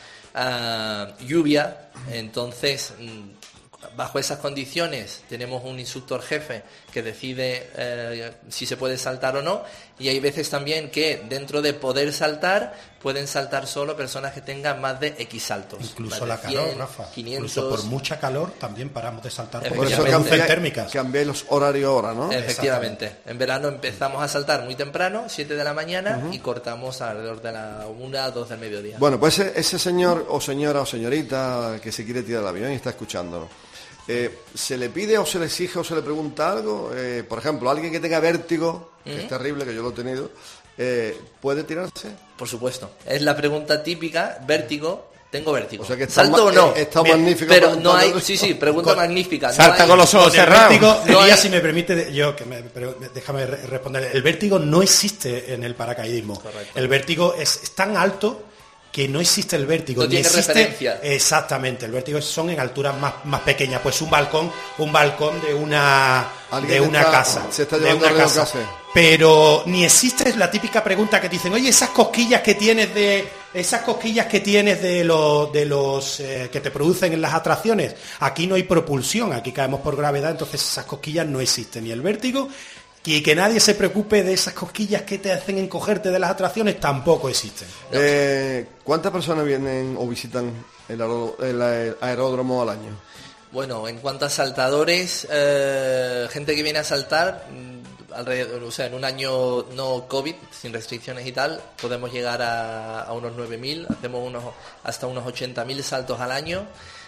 uh, lluvia. Entonces, bajo esas condiciones tenemos un instructor jefe que decide eh, si se puede saltar o no, y hay veces también que dentro de poder saltar pueden saltar solo personas que tengan más de X saltos. Incluso la calor, cien, Rafa. quinientos Incluso por mucha calor también paramos de saltar. Por eso cambié, térmicas. Cambié los horarios ahora, ¿no? Efectivamente. En verano empezamos a saltar muy temprano, siete de la mañana, uh-huh. y cortamos alrededor de la una, dos del mediodía. Bueno, pues ese, ese señor o señora o señorita que se quiere tirar del avión y está escuchándonos, Eh, ¿se le pide o se le exige o se le pregunta algo? Eh, por ejemplo, alguien que tenga vértigo, que uh-huh. es terrible, que yo lo he tenido, eh, ¿puede tirarse? Por supuesto. Es la pregunta típica, vértigo, tengo vértigo. O sea que está ¿salto ma- o no? Está Bien, magnífico. pero no hay, sí, sí, pregunta con, magnífica. Salta no hay, con los ojos cerrados. No hay, si me permite, yo que me, pero déjame responder. El vértigo no existe en el paracaidismo. Correcto. El vértigo es, es tan alto que no existe el vértigo. No tiene existe, referencia. Exactamente, el vértigo son en alturas más, más pequeñas. Pues un balcón, un balcón de una de una está, casa. Se está de una casa. Pero ni existe la típica pregunta que dicen, oye, esas cosquillas que tienes de esas cosquillas que tienes de los de los eh, que te producen en las atracciones. Aquí no hay propulsión, aquí caemos por gravedad, entonces esas cosquillas no existen. Y el vértigo Y que nadie se preocupe de esas cosquillas que te hacen encogerte de las atracciones, tampoco existen. Eh, ¿Cuántas personas vienen o visitan el, aero, el aeródromo al año? Bueno, en cuanto a saltadores, eh, gente que viene a saltar, alrededor, o sea, en un año no COVID, sin restricciones y tal, podemos llegar a, a unos nueve mil, hacemos unos hasta unos ochenta mil saltos al año.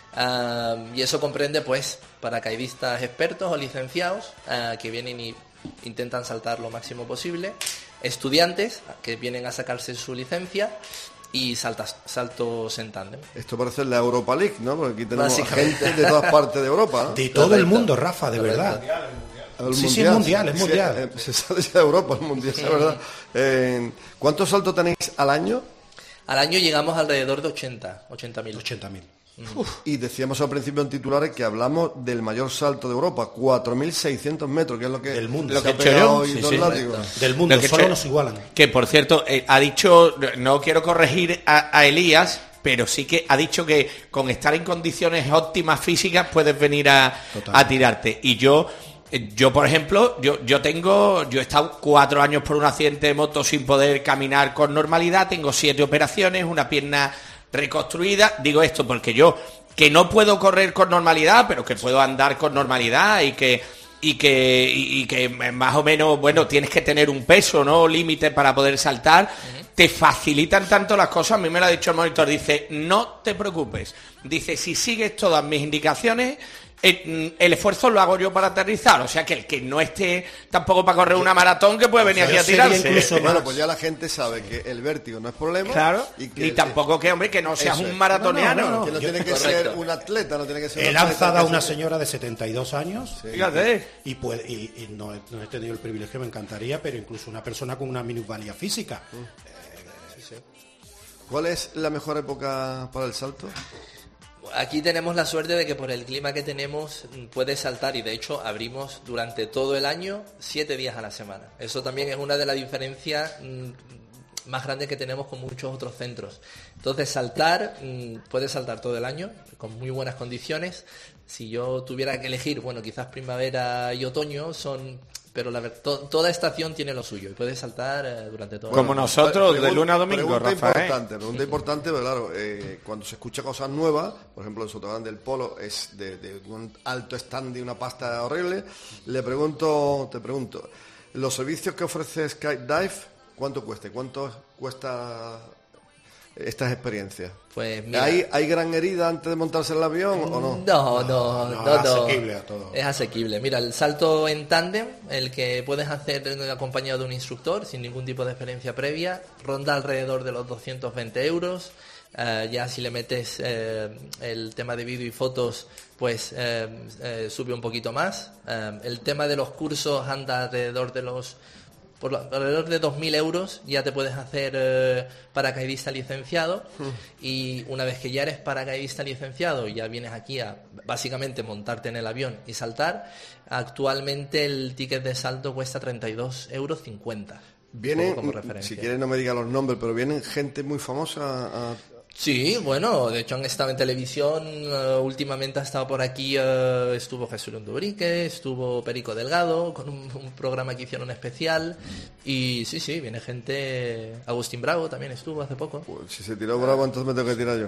Uh, y eso comprende, pues, paracaidistas expertos o licenciados uh, que vienen y intentan saltar lo máximo posible, estudiantes que vienen a sacarse su licencia y saltas, saltos en tándem. Esto parece la Europa League, ¿no? Porque aquí tenemos gente de todas partes de Europa, ¿no? De todo Correcto. El mundo, Rafa, de Correcto. Verdad. El sí, mundial, sí, es mundial, es mundial. Sí, se sale de Europa, el mundial, es verdad. Eh, ¿Cuántos saltos tenéis al año? Al año llegamos alrededor de ochenta mil. ochenta mil. Uf, y decíamos al principio en titulares que hablamos del mayor salto de Europa, cuatro mil seiscientos metros, que es lo que del mundo, lo que ha pegado sí, sí. Del mundo, que solo nos igualan. Que por cierto, eh, ha dicho, no quiero corregir a, a Elías, pero sí que ha dicho que con estar en condiciones óptimas físicas puedes venir a, a tirarte. Y yo, yo por ejemplo, yo, yo tengo, yo he estado cuatro años por un accidente de moto sin poder caminar con normalidad, tengo siete operaciones, una pierna reconstruida. Digo esto porque yo, que no puedo correr con normalidad, pero que puedo andar con normalidad y que y que y, y que más o menos, bueno, tienes que tener un peso, ¿no? Límite para poder saltar. Uh-huh. Te facilitan tanto las cosas. A mí me lo ha dicho el monitor, dice, no te preocupes. Dice, si sigues todas mis indicaciones, el, el esfuerzo lo hago yo para aterrizar. O sea que el que no esté tampoco para correr una maratón, que puede venir aquí a tirarse. Bueno, pues ya la gente sabe que el vértigo no es problema. Claro. Y, que y tampoco que, hombre, que no seas Eso un es. maratoniano. No, no, no, que no Yo, tiene que correcto. ser un atleta, no tiene que ser He un atleta. lanzado a una que- señora de setenta y dos años. Sí. Fíjate. Y, puede, y, y no, he, no he tenido el privilegio, me encantaría, pero incluso una persona con una minusvalía física. ¿Cuál es la mejor época para el salto? Aquí tenemos la suerte de que por el clima que tenemos puedes saltar y de hecho abrimos durante todo el año siete días a la semana. Eso también es una de las diferencias mmm, más grandes que tenemos con muchos otros centros. Entonces saltar, mmm, puedes saltar todo el año con muy buenas condiciones. Si yo tuviera que elegir, bueno, quizás primavera y otoño son... Pero la, to, toda estación tiene lo suyo y puedes saltar eh, durante todo Como el año. nosotros, Pregun- de lunes a domingo, pregunta Rafael. Importante, pregunta importante, pero claro, eh, cuando se escucha cosas nuevas, por ejemplo, el Sotogán del Polo es de, de un alto stand y una pasta horrible, le pregunto, te pregunto, los servicios que ofrece Skydive, ¿cuánto cuesta? ¿Cuánto cuesta estas experiencias? Pues mira, ¿Hay, ¿Hay gran herida antes de montarse en el avión o no? No, no, no, no. Es asequible a todo. Es asequible. Mira, el salto en tándem, el que puedes hacer acompañado de un instructor sin ningún tipo de experiencia previa, ronda alrededor de los doscientos veinte euros. Uh, ya si le metes eh, el tema de vídeo y fotos, pues eh, eh, sube un poquito más. Uh, el tema de los cursos anda alrededor de los por lo, alrededor de dos mil euros. Ya te puedes hacer eh, paracaidista licenciado mm. y una vez que ya eres paracaidista licenciado y ya vienes aquí a básicamente montarte en el avión y saltar, actualmente el ticket de salto cuesta treinta y dos euros cincuenta. Vienen, como referencia. si quieres no me diga los nombres, pero vienen gente muy famosa a... Sí, bueno, de hecho han estado en televisión, uh, últimamente ha estado por aquí, uh, estuvo Jesús Undurique, estuvo Perico Delgado, con un, un programa que hicieron especial, y sí, sí, viene gente, Agustín Bravo también estuvo hace poco. Pues, si se tiró Bravo, entonces me tengo que tirar yo.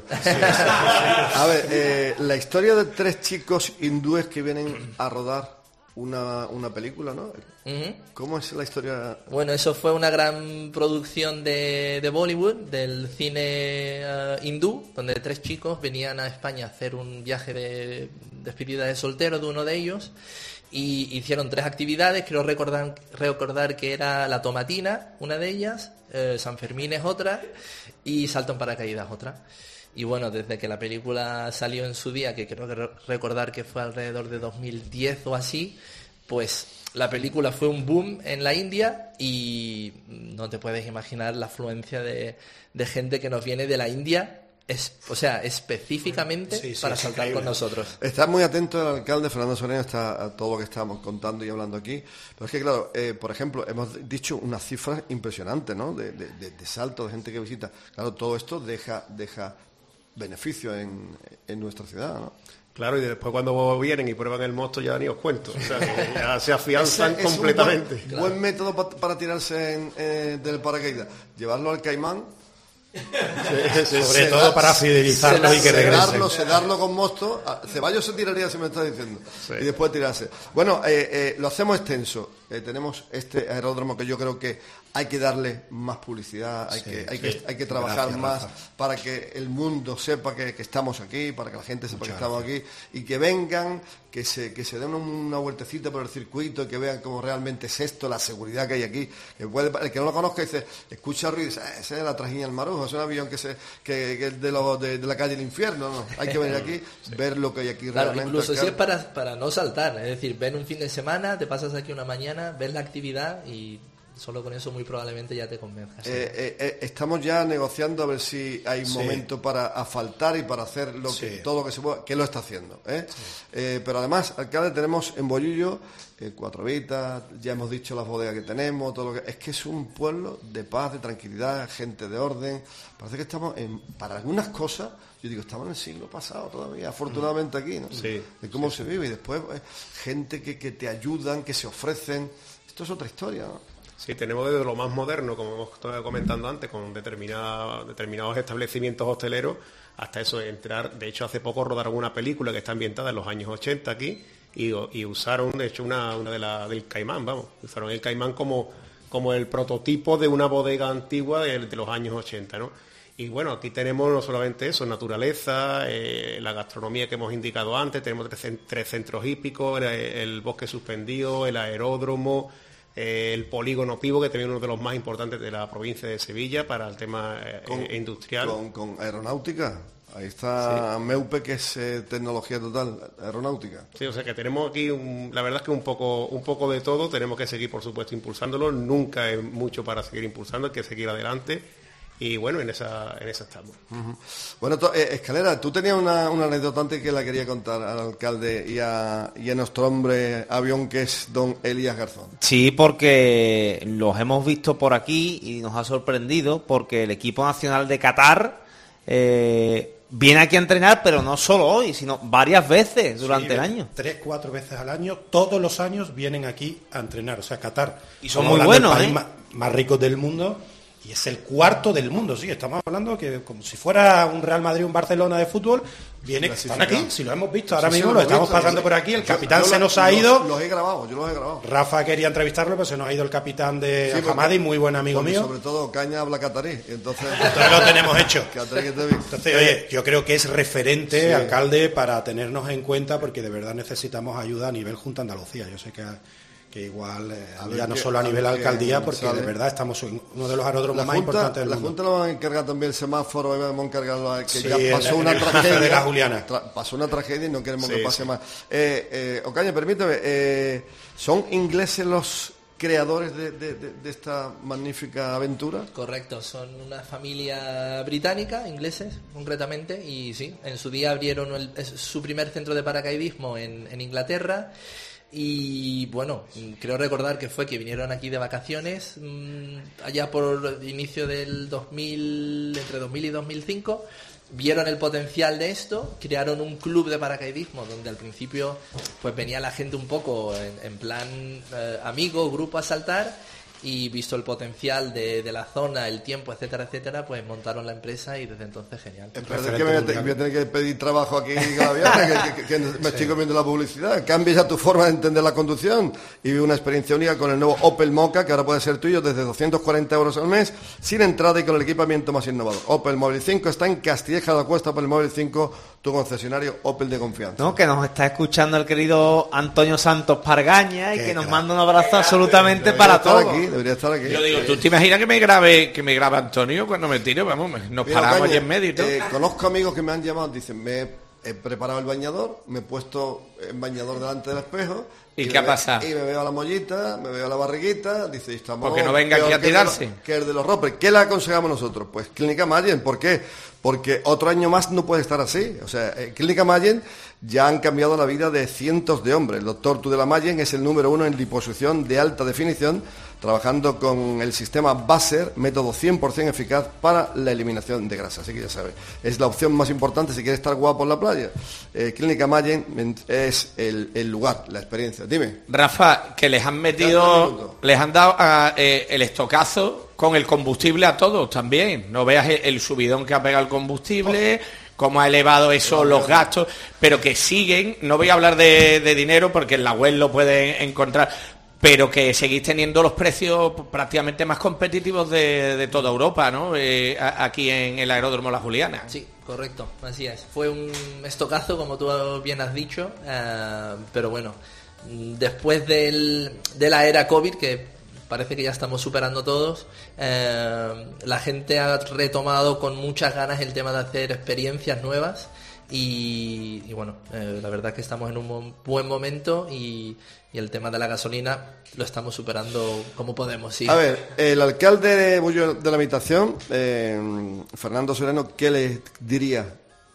A ver, eh, la historia de tres chicos hindúes que vienen a rodar una, una película, ¿no? Uh-huh. ¿Cómo es la historia? Bueno, eso fue una gran producción de, de Bollywood, del cine uh, hindú, donde tres chicos venían a España a hacer un viaje de despedida de soltero de uno de ellos y hicieron tres actividades. Quiero recordar, recordar que era la tomatina, una de ellas, eh, San Fermín es otra y salto en paracaídas otra. Y bueno, desde que la película salió en su día, que creo que recordar que fue alrededor de dos mil diez o así, pues la película fue un boom en la India y no te puedes imaginar la afluencia de, de gente que nos viene de la India, es, o sea, específicamente sí, sí, para saltar con nosotros. Está muy atento el alcalde Fernando Soriano está a todo lo que estamos contando y hablando aquí, pero es que claro, eh, por ejemplo, hemos dicho unas cifras impresionantes, ¿no? De, de, de, de salto, de gente que visita. Claro, todo esto deja... deja beneficio en, en nuestra ciudad, ¿no? Claro, y después cuando vienen y prueban el mosto ya ni os cuento. O sea, que ya se afianzan Ese es completamente. un buen, claro. buen método pa, para tirarse en, eh, del paracaídas. Llevarlo al Caimán. Sí, sí, sobre todo para fidelizarlo y que regresen. Sedarlo, sedarlo con mosto. Ceballos se tiraría, si me está diciendo. Sí. Y después tirarse. Bueno, eh, eh, lo hacemos extenso. Eh, tenemos este aeródromo que yo creo que hay que darle más publicidad, hay, sí, que, hay, sí. que, hay que trabajar Gracias, más Rafa. Para que el mundo sepa que, que estamos aquí, para que la gente sepa Muchas que estamos gracias. Aquí y que vengan, que se, que se den una vueltecita por el circuito y que vean cómo realmente es esto, la seguridad que hay aquí. Que puede, el que no lo conozca dice, escucha ruido y dice, ah, esa es la Trajiña del Marujo, es un avión que, se, que, que es de, lo, de, de la calle del infierno. No, hay que venir aquí, sí. ver lo que hay aquí claro, realmente. Incluso acá. Si es para, para no saltar, es decir, ven un fin de semana, te pasas aquí una mañana, ves la actividad y solo con eso muy probablemente ya te convenzas. Eh, eh, eh, estamos ya negociando a ver si hay sí. momento para asfaltar y para hacer lo que, sí. todo lo que se pueda, que lo está haciendo. ¿eh? Sí. Eh, pero además, alcalde, tenemos en Bollullo eh, Cuatro Vitas, ya hemos dicho las bodegas que tenemos, todo lo que es que es un pueblo de paz, de tranquilidad, gente de orden. Parece que estamos en, para algunas cosas. Yo digo, estamos en el siglo pasado todavía, afortunadamente aquí, ¿no? Sí, de cómo sí, se vive y después eh, gente que, que te ayudan, que se ofrecen. Esto es otra historia, ¿no? Sí, tenemos desde lo más moderno, como hemos estado comentando antes, con determinados, determinados establecimientos hosteleros, hasta eso, entrar. De hecho, hace poco rodaron una película que está ambientada en los años ochenta aquí y, y usaron, de hecho, una, una de la, del Caimán, vamos, usaron el Caimán como, como el prototipo de una bodega antigua de, de los años ochenta, ¿no? Y bueno, aquí tenemos no solamente eso, naturaleza, eh, la gastronomía que hemos indicado antes, tenemos tres, tres centros hípicos, el, el bosque suspendido, el aeródromo, eh, el polígono Pivo, que también es uno de los más importantes de la provincia de Sevilla para el tema eh, con, eh, industrial. Con, con aeronáutica. Ahí está sí. MEUPE, que es eh, tecnología total, aeronáutica. Sí, o sea que tenemos aquí, un, la verdad es que un poco un poco de todo, tenemos que seguir, por supuesto, impulsándolo, nunca es mucho para seguir impulsando, hay que seguir adelante. Y bueno, en esa en esa estamos. Uh-huh. Bueno, to, eh, Escalera, tú tenías una, una anécdota antes que la quería contar al alcalde y a, y a nuestro hombre avión, que es don Elías Garzón. Sí, porque los hemos visto por aquí y nos ha sorprendido, porque el equipo nacional de Qatar eh, viene aquí a entrenar, pero no solo hoy, sino varias veces durante sí, el año. Tres, cuatro veces al año, todos los años vienen aquí a entrenar, o sea, Qatar. Y son muy buenos, el país ¿eh? más, más rico del mundo. Y es el cuarto del mundo, sí, estamos hablando que como si fuera un Real Madrid, un Barcelona de fútbol, viene, están aquí, si lo hemos visto, ahora sí, mismo sí, lo, lo estamos visto, pasando por aquí, el capitán yo, yo se nos lo, ha ido. Los, los he grabado, yo los he grabado. Rafa quería entrevistarlo, pero se nos ha ido el capitán de sí, Hamadi, muy buen amigo mío. Sobre todo Caña habla catarí, entonces... entonces lo tenemos hecho. Entonces, oye, yo creo que es referente, sí. alcalde, para tenernos en cuenta, porque de verdad necesitamos ayuda a nivel Junta Andalucía. Yo sé que... que igual, eh, ya no solo a nivel alcaldía, porque de verdad estamos en uno de los aeródromos más importantes del la mundo. La Junta lo van a encargar también el semáforo, hemos encargado que sí, ya pasó el, una el tragedia. De la Juliana. Tra, pasó una tragedia y no queremos sí, que pase sí. más. Eh, eh, Ocaña, permíteme, eh, ¿son ingleses los creadores de, de, de, de esta magnífica aventura? Correcto, son una familia británica, ingleses concretamente, y sí, en su día abrieron el, su primer centro de paracaidismo en, en Inglaterra. Y bueno, creo recordar que fue que vinieron aquí de vacaciones mmm, allá por inicio del dos mil, entre dos mil y dos mil cinco, vieron el potencial de esto, crearon un club de paracaidismo donde al principio pues venía la gente un poco en, en plan eh, amigo, grupo a saltar, y visto el potencial de, de la zona, el tiempo, etcétera, etcétera, pues montaron la empresa y desde entonces genial. Espera, que me voy, a voy a tener que pedir trabajo aquí en Gaviana, que, que, que me sí. estoy comiendo la publicidad. Cambia ya tu forma de entender la conducción y vive una experiencia única con el nuevo Opel Mokka, que ahora puede ser tuyo desde doscientos cuarenta euros al mes, sin entrada y con el equipamiento más innovador. Opel Móvil cinco está en Castilleja de la Cuesta. Opel Móvil cinco, tu concesionario Opel de confianza. No, que nos está escuchando el querido Antonio Santos Pargaña y que nos manda un abrazo absolutamente para todos. Aquí, debería estar aquí. Yo digo, ¿tú te imaginas que me grabe que me graba Antonio cuando me tiro? Vamos, nos Mira, paramos Caña, allí en medio y todo. Eh, conozco amigos que me han llamado, dicen, me he, he preparado el bañador, me he puesto en bañador delante del espejo. ¿Y, y qué ha ve, pasado? Y me veo la mollita, me veo la barriguita, dice, estamos... Porque no venga aquí a tirarse. Que el de los ropers. ¿Qué le aconsejamos nosotros? Pues Clínica Mayen. ¿Por qué? Porque otro año más no puede estar así. O sea, en Clínica Mayen ya han cambiado la vida de cientos de hombres. El doctor Tudela Mayen es el número uno en liposucción de alta definición, trabajando con el sistema Baser, método cien por ciento eficaz para la eliminación de grasa. Así que ya sabes, es la opción más importante si quieres estar guapo en la playa. Eh, Clínica Mayen es el, el lugar, la experiencia. Dime. Rafa, que les han metido, les han dado uh, eh, el estocazo con el combustible a todos también. No veas el, el subidón que ha pegado el combustible, cómo ha elevado eso los gastos, pero que siguen, no voy a hablar de, de dinero porque en la web lo pueden encontrar, pero que seguís teniendo los precios prácticamente más competitivos de, de toda Europa, ¿no? Eh, aquí en el Aeródromo La Juliana. Sí, correcto, así es. Fue un estocazo, como tú bien has dicho, eh, pero bueno, después del, de la era COVID, que parece que ya estamos superando todos, eh, la gente ha retomado con muchas ganas el tema de hacer experiencias nuevas y, y bueno, eh, la verdad es que estamos en un mo- buen momento y, y el tema de la gasolina lo estamos superando como podemos. Sí. A ver, el alcalde de Bullo de la Meditación, eh, Fernando Sereno, ¿qué le diría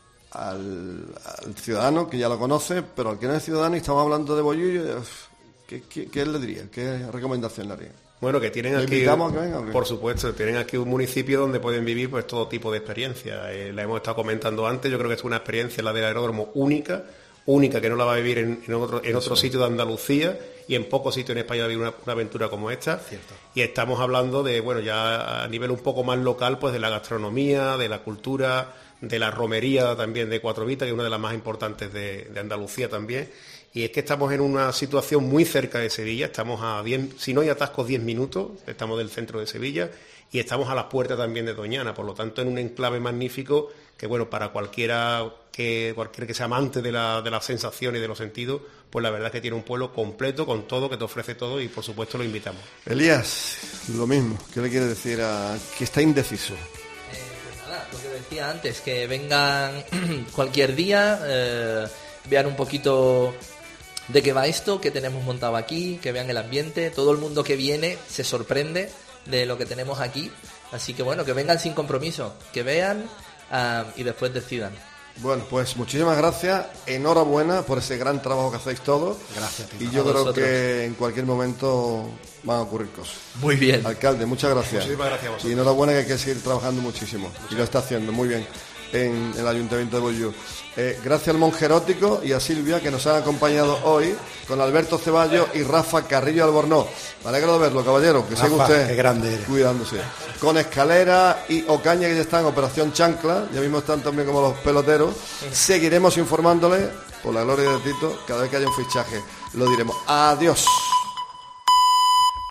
al, al ciudadano que ya lo conoce, pero al que no es ciudadano y estamos hablando de Bollullo? ¿Qué, qué, qué le diría? ¿Qué recomendación le haría? Bueno, que tienen ¿Le aquí, invitamos a que venga? por supuesto, tienen aquí un municipio donde pueden vivir pues todo tipo de experiencias. Eh, la hemos estado comentando antes, yo creo que es una experiencia, la del aeródromo, única, única que no la va a vivir en, en otro, en otro sitio de Andalucía y en pocos sitios en España va a vivir una, una aventura como esta. Cierto. Y estamos hablando de, bueno, ya a nivel un poco más local, pues de la gastronomía, de la cultura, de la romería también de Cuatro Vitas, que es una de las más importantes de, de Andalucía también. Y es que estamos en una situación muy cerca de Sevilla, estamos a diez, si no hay atascos, diez minutos, estamos del centro de Sevilla y estamos a las puertas también de Doñana, por lo tanto en un enclave magnífico que, bueno, para cualquiera que cualquiera que sea amante de la, de las sensaciones y de los sentidos, pues la verdad es que tiene un pueblo completo con todo, que te ofrece todo y por supuesto lo invitamos. Elías, lo mismo, ¿qué le quiere decir a que está indeciso? Lo que decía antes, que vengan cualquier día, eh, vean un poquito de qué va esto, qué tenemos montado aquí, que vean el ambiente. Todo el mundo que viene se sorprende de lo que tenemos aquí, así que bueno, que vengan sin compromiso, que vean uh, y después decidan. Bueno, pues muchísimas gracias, enhorabuena por ese gran trabajo que hacéis todos. Gracias, tío. Y yo A creo vosotros. que en cualquier momento van a ocurrir cosas. Muy bien. Alcalde, muchas gracias. Muchísimas gracias a vosotros. Y enhorabuena, que hay que seguir trabajando muchísimo. Muchas y lo está haciendo muy bien en el Ayuntamiento de Bollú. Eh, gracias al Monje Erótico y a Silvia, que nos han acompañado hoy, con Alberto Ceballos y Rafa Carrillo Albornoz. Me alegro de verlo, caballero, que siga Rafa, usted qué grande eres. cuidándose. Con Escalera y Ocaña, que ya están en Operación Chancla, ya mismo están también como los peloteros. Seguiremos informándole, por la gloria de Tito, cada vez que haya un fichaje, lo diremos. Adiós.